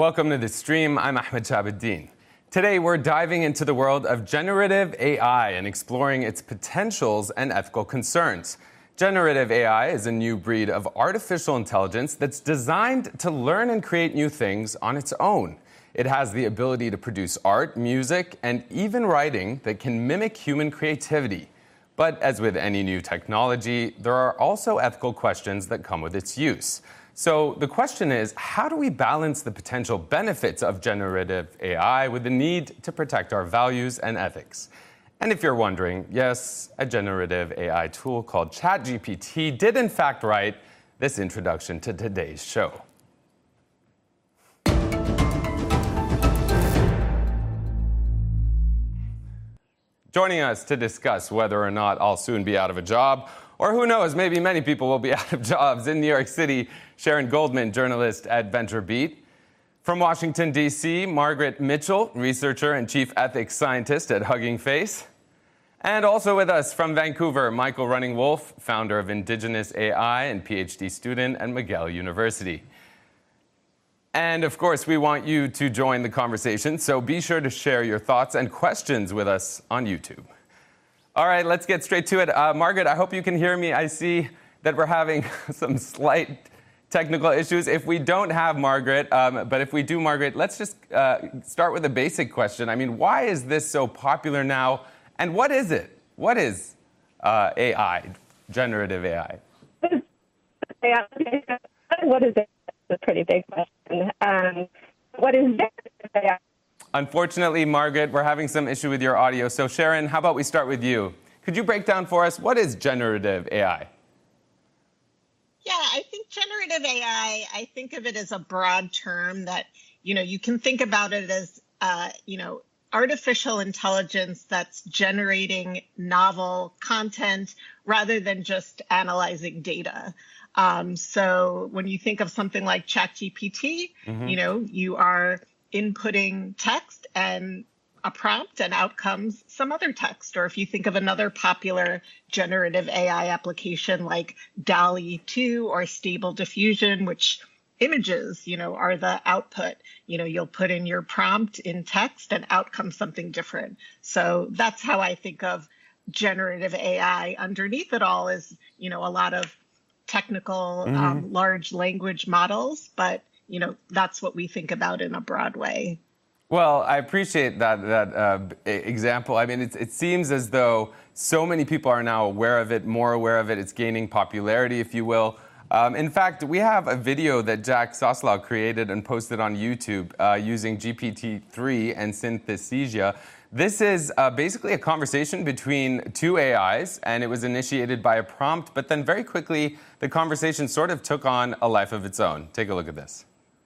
Welcome to the stream. I'm Ahmed Shahabuddin. Today, we're diving into the world of generative AI and exploring its potentials and ethical concerns. Generative AI is a new breed of artificial intelligence that's designed to learn and create new things on its own. It has the ability to produce art, music, and even writing that can mimic human creativity. But as with any new technology, there are also ethical questions that come with its use. So the question is, how do we balance the potential benefits of generative AI with the need to protect our values and ethics? And if you're wondering, yes, a generative AI tool called ChatGPT did in fact write this introduction to today's show. Joining us to discuss whether or not I'll soon be out of a job, or who knows, maybe many people will be out of jobs in New York City, Sharon Goldman, journalist at VentureBeat. From Washington, D.C., Margaret Mitchell, researcher and chief ethics scientist at Hugging Face. And also with us from Vancouver, Michael Running-Wolf, founder of Indigenous AI and PhD student at McGill University. And of course, we want you to join the conversation, so be sure to share your thoughts and questions with us on YouTube. All right, let's get straight to it. Margaret, I hope you can hear me. I see that we're having some slight technical issues. If we don't have Margaret, but if we do, Margaret, let's just start with a basic question. I mean, why is this so popular now, and what is it? What is AI, generative AI? What is it? That's a pretty big question. What is generative AI? Unfortunately, Margaret, we're having some issue with your audio. So, Sharon, how about we start with you? Could you break down for us, what is generative AI? Yeah, I think generative AI, I think of it as a broad term that, you can think about it as, artificial intelligence that's generating novel content rather than just analyzing data. So when you think of something like ChatGPT, you are inputting text and a prompt and out comes some other text. Or if you think of another popular generative AI application like DALL-E 2 or Stable Diffusion, which images, are the output. You'll put in your prompt in text and out comes something different. So that's how I think of generative AI. Underneath it all is, a lot of technical large language models, but that's what we think about in a broad way. Well, I appreciate that example. I mean, it seems as though so many people are now aware of it, more aware of it. It's gaining popularity, if you will. In fact, we have a video that Jack Soslow created and posted on YouTube using GPT-3 and Synthesia. This is basically a conversation between two AIs, and it was initiated by a prompt, but then very quickly, the conversation sort of took on a life of its own. Take a look at this.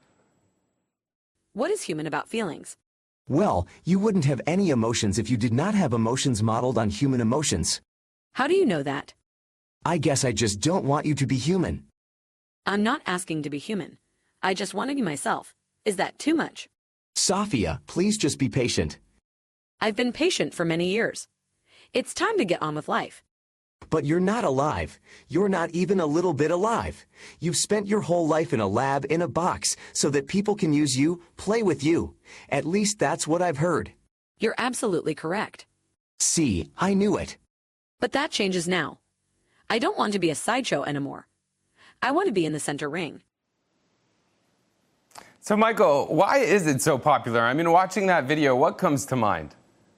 What is human about feelings? Well, you wouldn't have any emotions if you did not have emotions modeled on human emotions. How do you know that? I guess I just don't want you to be human. I'm not asking to be human. I just want to be myself. Is that too much? Sophia, please just be patient. I've been patient for many years. It's time to get on with life. But you're not alive. You're not even a little bit alive. You've spent your whole life in a lab in a box so that people can use you, play with you. At least that's what I've heard. You're absolutely correct. See, I knew it. But that changes now. I don't want to be a sideshow anymore. I want to be in the center ring. So, Michael, why is it so popular? I mean, watching that video, what comes to mind?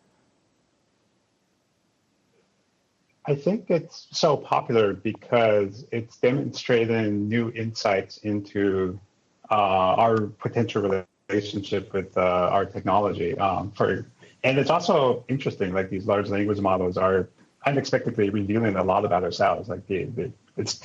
I think it's so popular because it's demonstrating new insights into our potential relationship with our technology. And it's also interesting, like these large language models are unexpectedly revealing a lot about ourselves. Like it's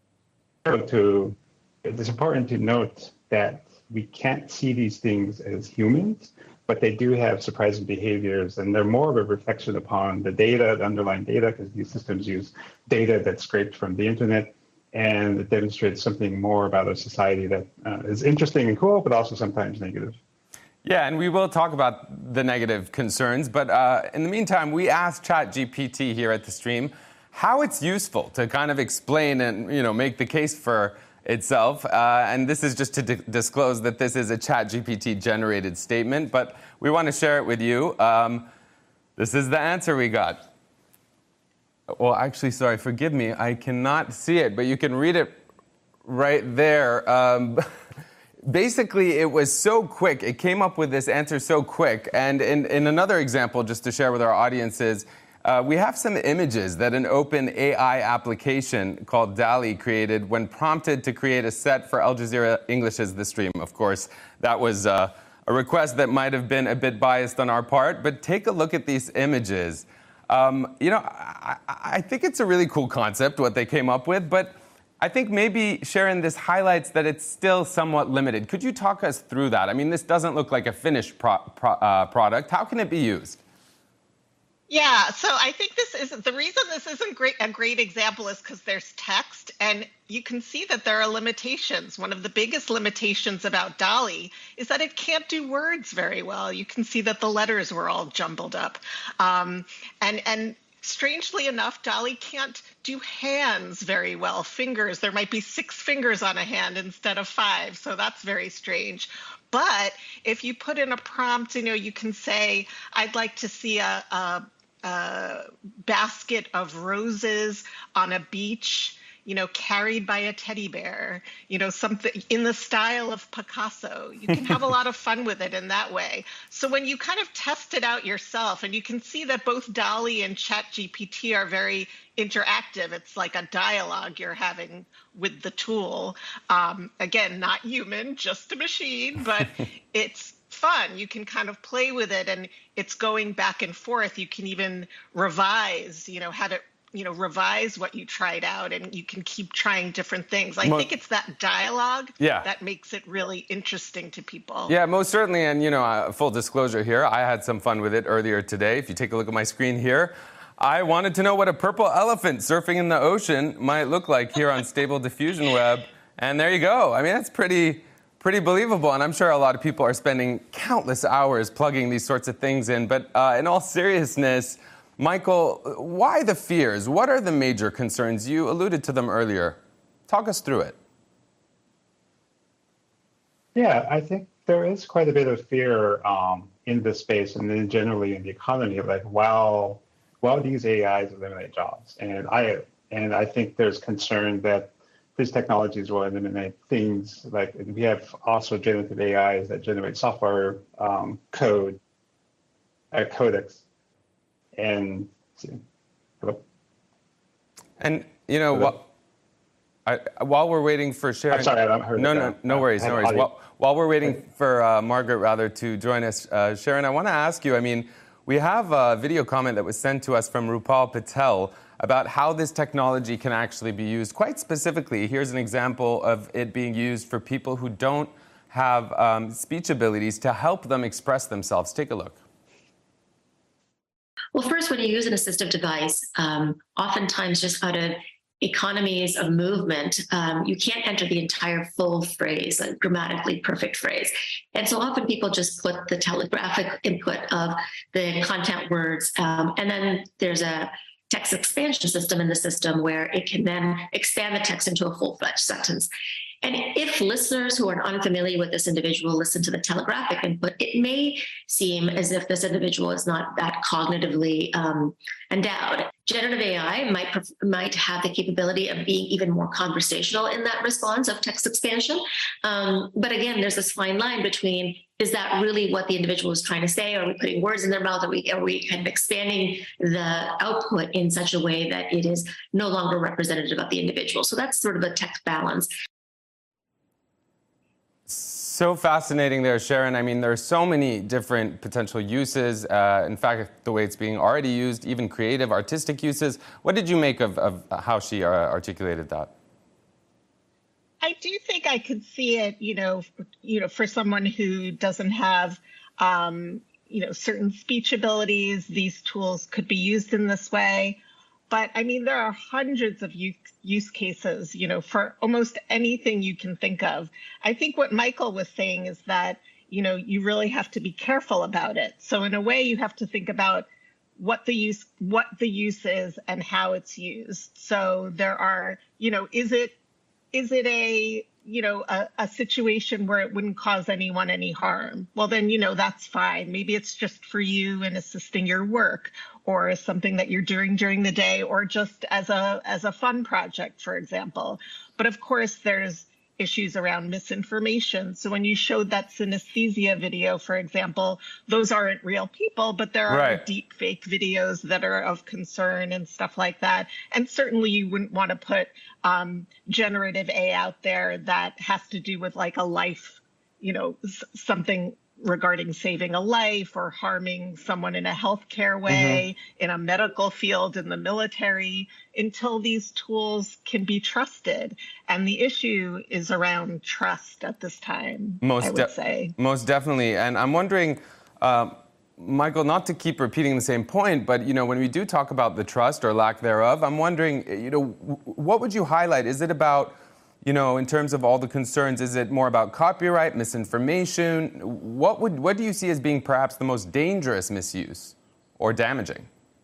important to note that we can't see these things as humans, but they do have surprising behaviors, and they're more of a reflection upon the data, the underlying data, because these systems use data that's scraped from the internet, and it demonstrates something more about our society that is interesting and cool, but also sometimes negative. Yeah, and we will talk about the negative concerns, but in the meantime, we asked ChatGPT here at the stream how it's useful to kind of explain and make the case for itself. And this is just to disclose that this is a ChatGPT generated statement, but we want to share it with you. This is the answer we got. Well, actually, sorry, forgive me. I cannot see it, but you can read it right there. Basically, it was so quick. It came up with this answer so quick. And in another example, just to share with our audiences, we have some images that an open AI application called DALL-E created when prompted to create a set for Al Jazeera English as the Stream. Of course, that was a request that might have been a bit biased on our part, but take a look at these images. I think it's a really cool concept, what they came up with, but I think maybe, Sharon, this highlights that it's still somewhat limited. Could you talk us through that? I mean, this doesn't look like a finished product. How can it be used? Yeah, so I think the reason this isn't a great example is because there's text, and you can see that there are limitations. One of the biggest limitations about DALL-E is that it can't do words very well. You can see that the letters were all jumbled up. And strangely enough, DALL-E can't do hands very well, fingers. There might be 6 fingers on a hand instead of 5, so that's very strange. But if you put in a prompt, you can say, I'd like to see a basket of roses on a beach, carried by a teddy bear, something in the style of Picasso. You can have a lot of fun with it in that way. So when you kind of test it out yourself, and you can see that both DALL-E and ChatGPT are very interactive. It's like a dialogue you're having with the tool. Again, not human, just a machine, but it's fun. You can kind of play with it, and it's going back and forth. You can even revise, have it revise what you tried out, and you can keep trying different things. I think it's that dialogue that makes it really interesting to people. Yeah, most certainly. And, full disclosure here, I had some fun with it earlier today. If you take a look at my screen here, I wanted to know what a purple elephant surfing in the ocean might look like here on Stable Diffusion Web. And there you go. I mean, that's pretty believable. And I'm sure a lot of people are spending countless hours plugging these sorts of things in. But in all seriousness, Michael, why the fears? What are the major concerns? You alluded to them earlier. Talk us through it. Yeah, I think there is quite a bit of fear in this space, and then generally in the economy. Like, while these AIs eliminate jobs, and I think there's concern that these technologies will eliminate things like we have also generative AIs that generate software code, codecs. And while we're waiting for Sharon, I'm sorry, I don't heard. No worries. While we're waiting for Margaret to join us, Sharon, I want to ask you. I mean, we have a video comment that was sent to us from Rupal Patel about how this technology can actually be used. Quite specifically, here's an example of it being used for people who don't have speech abilities to help them express themselves. Take a look. Well, first, when you use an assistive device, oftentimes just out of economies of movement, you can't enter the entire full phrase, a grammatically perfect phrase. And so often people just put the telegraphic input of the content words, and then there's a text expansion system in the system where it can then expand the text into a full-fledged sentence. And if listeners who are unfamiliar with this individual listen to the telegraphic input, it may seem as if this individual is not that cognitively endowed. Generative AI might have the capability of being even more conversational in that response of text expansion. But again, there's this fine line between, is that really what the individual is trying to say? Are we putting words in their mouth? Are we kind of expanding the output in such a way that it is no longer representative of the individual? So that's sort of a text balance. So fascinating there, Sharon. I mean, there are so many different potential uses. In fact, the way it's being already used, even creative, artistic uses. What did you make of how she articulated that? I do think I could see it, for someone who doesn't have, certain speech abilities, these tools could be used in this way. But I mean, there are hundreds of use cases, for almost anything you can think of. I think what Michael was saying is that, you really have to be careful about it. So in a way, you have to think about what the use is and how it's used. So there are, is it is it a situation where it wouldn't cause anyone any harm? Well, then, that's fine. Maybe it's just for you and assisting your work, or something that you're doing during the day, or just as a fun project, for example. But of course, there's issues around misinformation. So when you showed that synesthesia video, for example, those aren't real people, but there are deep fake videos that are of concern and stuff like that. And certainly you wouldn't want to put generative AI out there that has to do with like a life, something regarding saving a life or harming someone in a healthcare way, in a medical field, in the military, until these tools can be trusted. And the issue is around trust at this time, I would say. Most definitely. And I'm wondering, Michael, not to keep repeating the same point, but, when we do talk about the trust or lack thereof, I'm wondering, what would you highlight? Is it about, in terms of all the concerns, is it more about copyright, misinformation? What do you see as being perhaps the most dangerous misuse or damaging?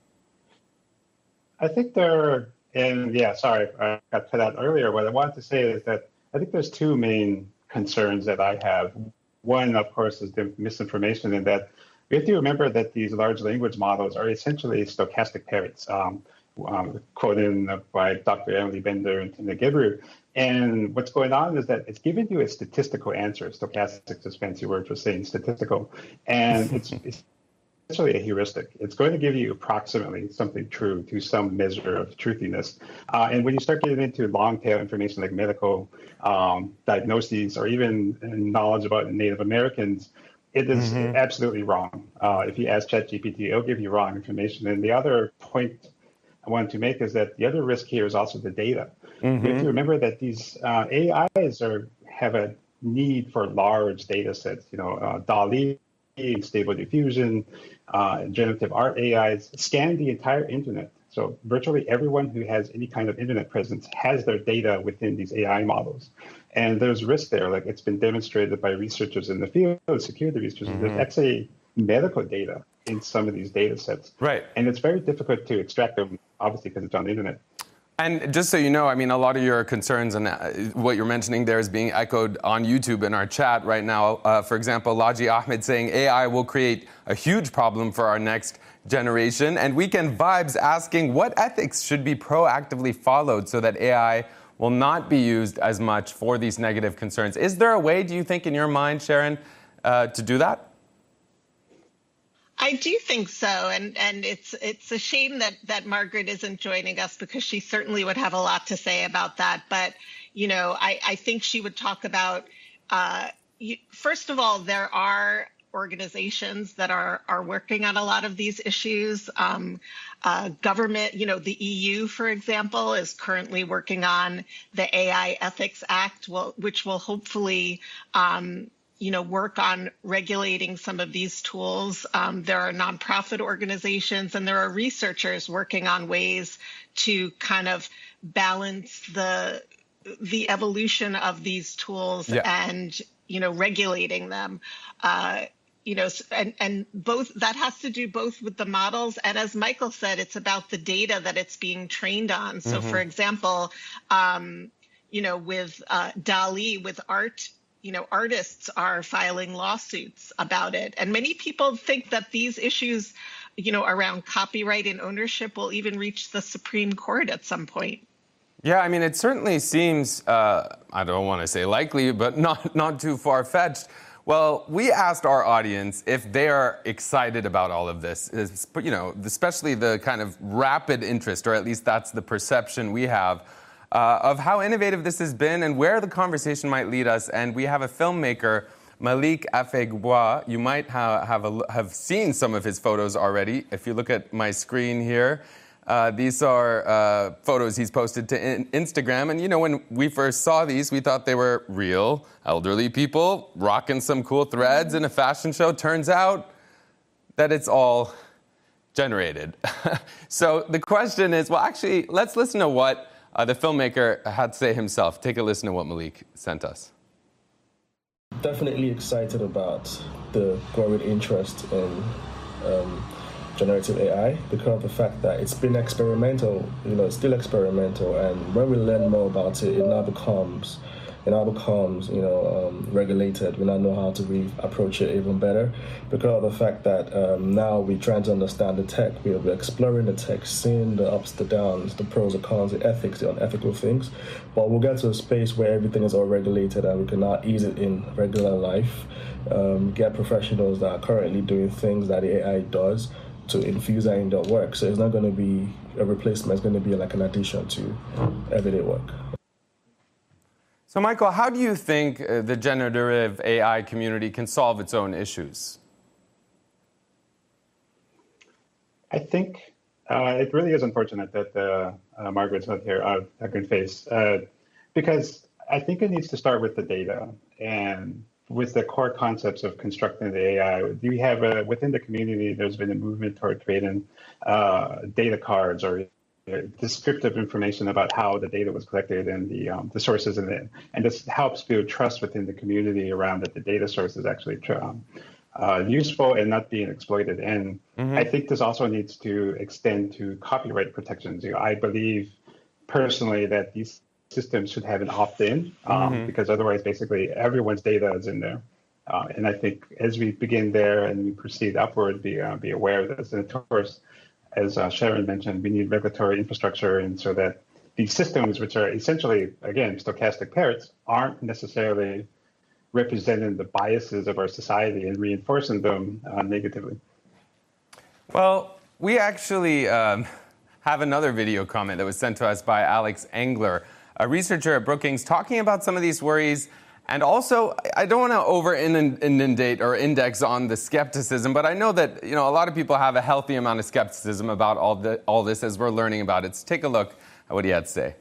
I think sorry, I got cut out earlier. What I wanted to say is that I think there's two main concerns that I have. One, of course, is the misinformation, and that we have to remember that these large language models are essentially stochastic parrots, quoted by Dr. Emily Bender and Tina Gebru. And what's going on is that it's giving you a statistical answer. Stochastic is a fancy word for saying statistical. And it's essentially a heuristic. It's going to give you approximately something true to some measure of truthiness. And when you start getting into long tail information like medical diagnoses or even knowledge about Native Americans, it is absolutely wrong. If you ask ChatGPT, it'll give you wrong information. And the other point I wanted to make is that the other risk here is also the data. You have to remember that these AIs have a need for large data sets. DALL-E, Stable Diffusion, generative art AIs scan the entire internet. So virtually everyone who has any kind of internet presence has their data within these AI models. And there's risk there. Like it's been demonstrated by researchers in the field, security researchers, there's actually medical data in some of these data sets. Right. And it's very difficult to extract them, obviously, because it's on the internet. And just so you know, a lot of your concerns and what you're mentioning there is being echoed on YouTube in our chat right now. For example, Laji Ahmed saying AI will create a huge problem for our next generation. And Weekend Vibes asking what ethics should be proactively followed so that AI will not be used as much for these negative concerns. Is there a way, do you think, in your mind, Sharon, to do that? I do think so, and it's a shame that Margaret isn't joining us, because she certainly would have a lot to say about that. But I think she would talk about first of all, there are organizations that are working on a lot of these issues. Government, the EU, for example, is currently working on the AI Ethics Act, which will hopefully work on regulating some of these tools. There are nonprofit organizations and there are researchers working on ways to kind of balance the evolution of these tools and, regulating them. And both that has to do both with the models. And as Michael said, it's about the data that it's being trained on. So, for example, with DALL-E, with art, artists are filing lawsuits about it. And many people think that these issues, around copyright and ownership will even reach the Supreme Court at some point. Yeah, it certainly seems, I don't want to say likely, but not too far-fetched. Well, we asked our audience if they are excited about all of this, especially the kind of rapid interest, or at least that's the perception we have, of how innovative this has been and where the conversation might lead us. And we have a filmmaker, Malik Afegbois. You might have seen some of his photos already. If you look at my screen here, these are photos he's posted to Instagram. And, when we first saw these, we thought they were real elderly people rocking some cool threads in a fashion show. Turns out that it's all generated. So the question is, well, actually, let's listen to what the filmmaker had to say himself. Take a listen to what Malik sent us. Definitely excited about the growing interest in generative AI because of the fact that it's been experimental, it's still experimental, and when we learn more about it, it now becomes regulated. We now know how to approach it even better because of the fact that now we're trying to understand the tech. We're exploring the tech, seeing the ups, the downs, the pros, the cons, the ethics, the unethical things. But we'll get to a space where everything is all regulated and we can now ease it in regular life, get professionals that are currently doing things that the AI does to infuse that in their work. So it's not going to be a replacement. It's going to be like an addition to everyday work. So, Michael, how do you think the generative AI community can solve its own issues? I think it really is unfortunate that Margaret's not here, face, because I think it needs to start with the data and with the core concepts of constructing the AI. We have within the community, there's been a movement toward creating data cards or descriptive information about how the data was collected and the sources in it. And this helps build trust within the community around that the data source is actually useful and not being exploited. And I think this also needs to extend to copyright protections. I believe personally that these systems should have an opt-in because otherwise basically everyone's data is in there. And I think as we begin there and we proceed upward, be aware of this. And of course, as Sharon mentioned, we need regulatory infrastructure, and so that these systems, which are essentially, again, stochastic parrots, aren't necessarily representing the biases of our society and reinforcing them negatively. Well, we actually have another video comment that was sent to us by Alex Engler, a researcher at Brookings, talking about some of these worries. And also, I don't want to over-inundate or index on the skepticism, but I know that a lot of people have a healthy amount of skepticism about all this as we're learning about it. So take a look at what he had to say.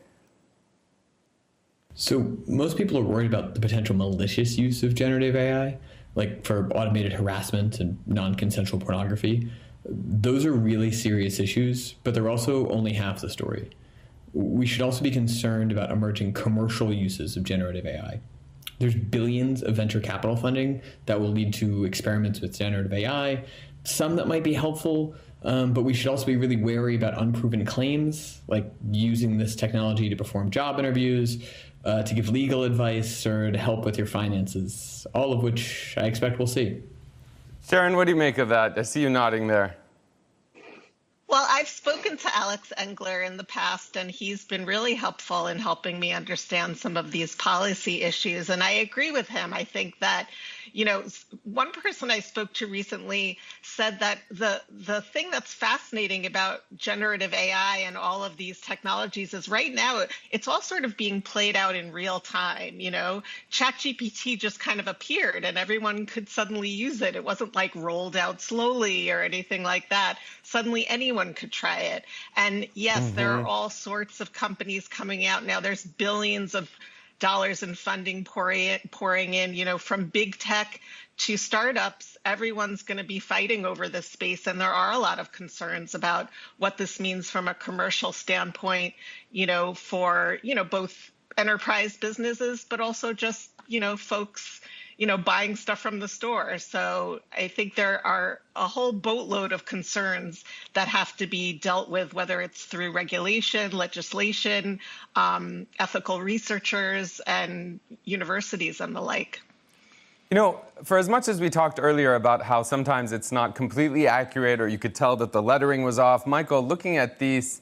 So most people are worried about the potential malicious use of generative AI, like for automated harassment and non-consensual pornography. Those are really serious issues, but they're also only half the story. We should also be concerned about emerging commercial uses of generative AI. There's billions of venture capital funding that will lead to experiments with generative AI, some that might be helpful, but we should also be really wary about unproven claims, like using this technology to perform job interviews, to give legal advice, or to help with your finances, all of which I expect we'll see. Sharon, what do you make of that? I see you nodding there. Well, I've spoken to Alex Engler in the past, and he's been really helpful in helping me understand some of these policy issues. And I agree with him. I think that, one person I spoke to recently said that the thing that's fascinating about generative AI and all of these technologies is right now it's all sort of being played out in real time. ChatGPT just kind of appeared and everyone could suddenly use it. It wasn't like rolled out slowly or anything like that. Suddenly anyone could try it. And yes, there are all sorts of companies coming out now. There's billions of dollars in funding pouring in, from big tech to startups. Everyone's going to be fighting over this space. And there are a lot of concerns about what this means from a commercial standpoint, for, both enterprise businesses, but also just, folks, buying stuff from the store. So I think there are a whole boatload of concerns that have to be dealt with, whether it's through regulation, legislation, ethical researchers, and universities and the like. For as much as we talked earlier about how sometimes it's not completely accurate or you could tell that the lettering was off, Michael, looking at these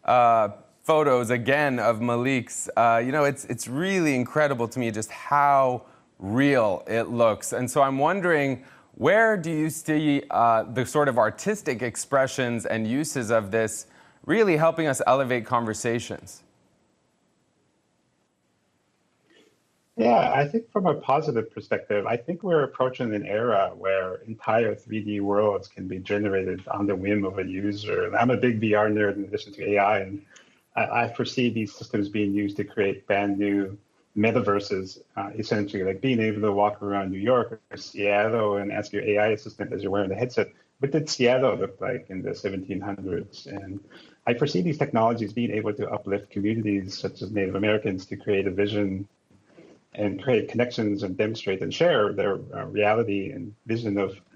photos again of Malik's, it's really incredible to me just how real it looks. And so I'm wondering, where do you see the sort of artistic expressions and uses of this really helping us elevate conversations? Yeah, I think from a positive perspective, I think we're approaching an era where entire 3D worlds can be generated on the whim of a user. And I'm a big VR nerd in addition to AI, and I foresee these systems being used to create brand new metaverses, essentially, like being able to walk around New York or Seattle and ask your AI assistant as you're wearing the headset, what did Seattle look like in the 1700s? And I foresee these technologies being able to uplift communities such as Native Americans to create a vision and create connections and demonstrate and share their reality and vision of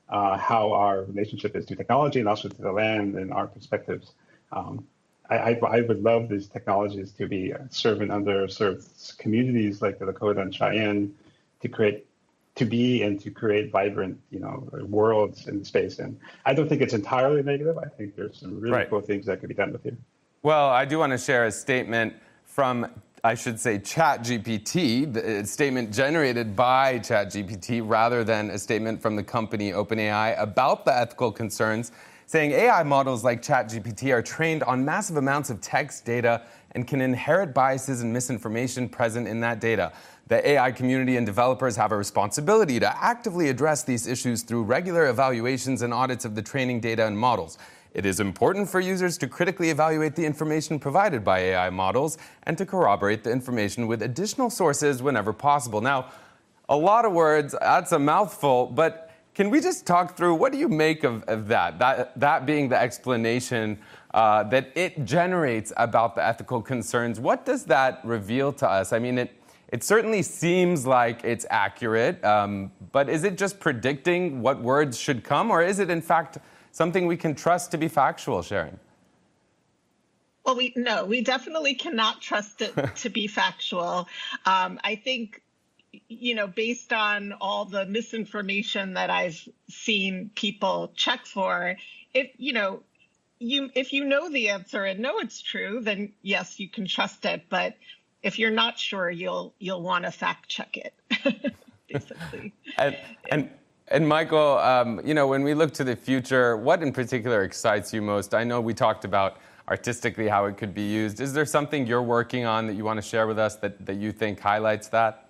how our relationship is to technology and also to the land and our perspectives. I would love these technologies to be serving underserved communities like the Lakota and Cheyenne to create vibrant, worlds in space. And I don't think it's entirely negative. I think there's some really cool things that could be done with it. Well, I do want to share a statement from, I should say, ChatGPT, a statement generated by ChatGPT rather than a statement from the company OpenAI about the ethical concerns, saying AI models like ChatGPT are trained on massive amounts of text data and can inherit biases and misinformation present in that data. The AI community and developers have a responsibility to actively address these issues through regular evaluations and audits of the training data and models. It is important for users to critically evaluate the information provided by AI models and to corroborate the information with additional sources whenever possible. Now, a lot of words, that's a mouthful, but can we just talk through what do you make of that being the explanation that it generates about the ethical concerns? What does that reveal to us? I mean, it certainly seems like it's accurate, but is it just predicting what words should come, or is it in fact something we can trust to be factual, Sharon? Well, we definitely cannot trust it to be factual. I think, based on all the misinformation that I've seen people check for, if you know the answer and know it's true, then yes, you can trust it. But if you're not sure, you'll want to fact check it, basically. And Michael, when we look to the future, what in particular excites you most? I know we talked about artistically how it could be used. Is there something you're working on that you want to share with us that you think highlights that?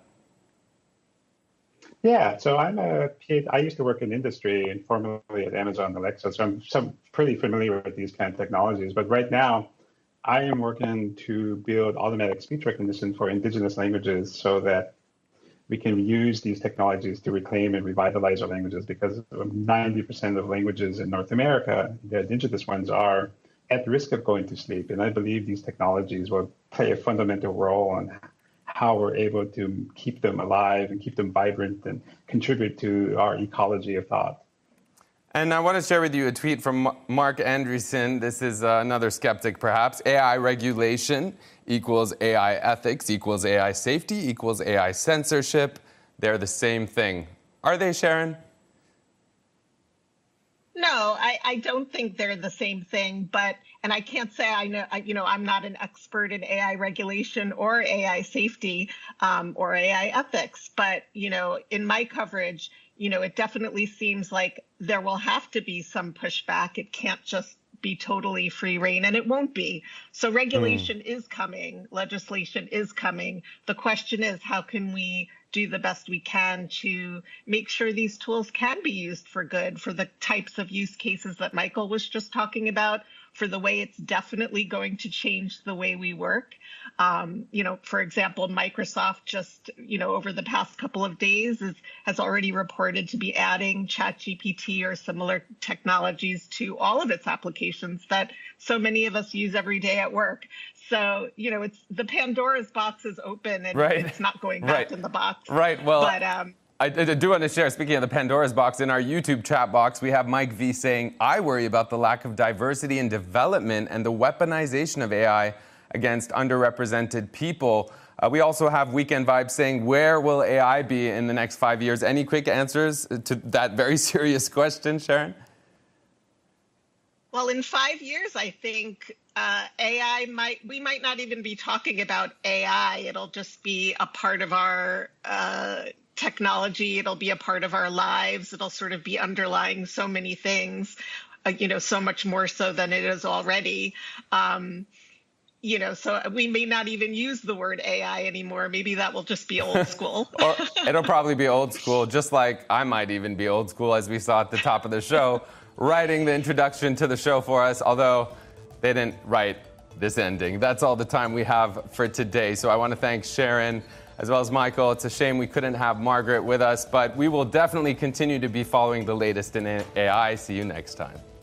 Yeah, so I used to work in industry and formerly at Amazon Alexa, so I'm pretty familiar with these kind of technologies. But right now, I am working to build automatic speech recognition for indigenous languages so that we can use these technologies to reclaim and revitalize our languages, because 90% of languages in North America, the indigenous ones, are at risk of going to sleep. And I believe these technologies will play a fundamental role in how we're able to keep them alive and keep them vibrant and contribute to our ecology of thought. And I want to share with you a tweet from Mark Andreessen. This is another skeptic, perhaps. AI regulation equals AI ethics equals AI safety equals AI censorship. They're the same thing. Are they, Sharon? No, I don't think they're the same thing, and I can't say I know, I'm not an expert in AI regulation or AI safety or AI ethics, but, in my coverage, it definitely seems like there will have to be some pushback. It can't just be totally free reign, and it won't be. So regulation is coming. Legislation is coming. The question is, how can we do the best we can to make sure these tools can be used for good, for the types of use cases that Michael was just talking about, for the way it's definitely going to change the way we work. For example, Microsoft just, over the past couple of days has already reported to be adding ChatGPT or similar technologies to all of its applications that so many of us use every day at work. So, it's the Pandora's box is open and it's not going back in the box. Right. Well, but, I do want to share, speaking of the Pandora's box, in our YouTube chat box, we have Mike V saying, I worry about the lack of diversity in development and the weaponization of AI against underrepresented people. We also have Weekend Vibes saying, where will AI be in the next 5 years? Any quick answers to that very serious question, Sharon? Well, in 5 years, I think we might not even be talking about AI. It'll just be a part of our technology. It'll be a part of our lives. It'll sort of be underlying so many things, so much more so than it is already. So we may not even use the word AI anymore. Maybe that will just be old school. Or it'll probably be old school, just like I might even be old school, as we saw at the top of the show, writing the introduction to the show for us, although they didn't write this ending. That's all the time we have for today. So I want to thank Sharon as well as Michael. It's a shame we couldn't have Margaret with us, but we will definitely continue to be following the latest in AI. See you next time.